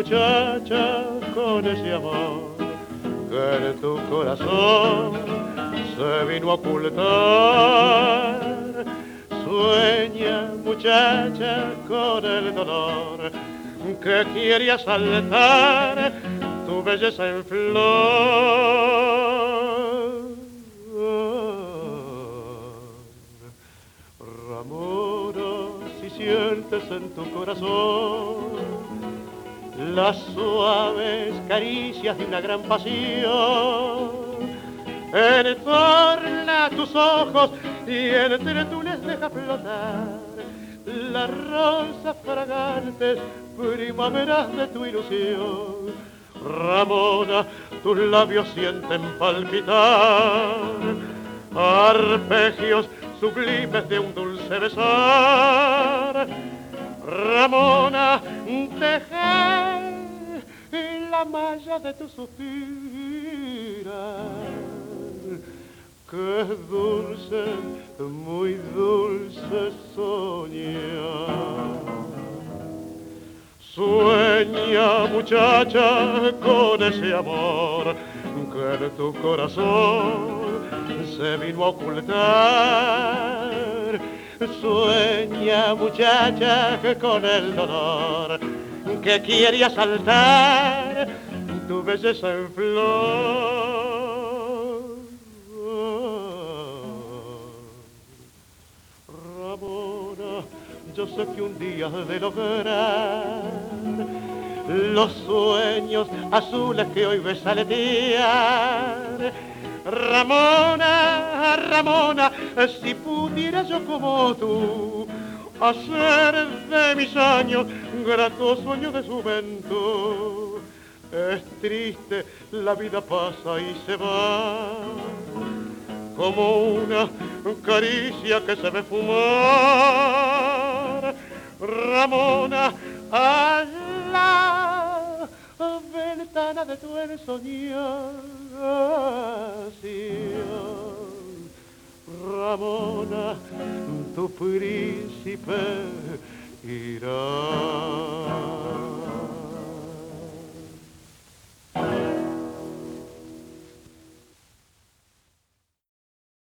muchacha con ese amor que en tu corazón se vino a ocultar. Sueña, muchacha, con el dolor que quiere asaltar tu belleza en flor. Ramona, si sientes en tu corazón las suaves caricias de una gran pasión, entorna tus ojos y entre tú les deja flotar las rosas fragantes primaveras de tu ilusión. Ramona, tus labios sienten palpitar arpegios sublimes de un dulce besar. Ramona, teje la malla de tu suspirar, que es dulce, muy dulce soñar. Sueña, muchacha, con ese amor que en tu corazón se vino a ocultar. Sueña, muchacha, con el dolor que quiere asaltar tu belleza en flor. Ramona, yo sé que un día has de lograr los sueños azules que hoy ves aletear. Ramona, Ramona, si pudiera yo como tú hacer de mis años gratos sueños de juventud. Es triste, la vida pasa y se va como una caricia que se ve fumar. Ramona, a la ventana de tu ensoñación. Ramona, tu príncipe irá.